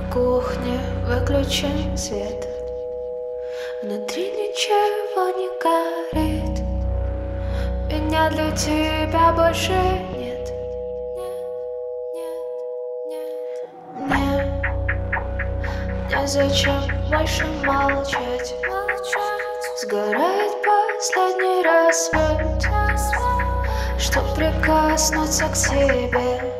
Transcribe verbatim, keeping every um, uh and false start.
кухне выключен свет, внутри ничего не горит. Меня для тебя больше нет. Нет, нет, нет. Мне незачем больше молчать. Сгорает последний рассвет, чтоб прикоснуться к тебе.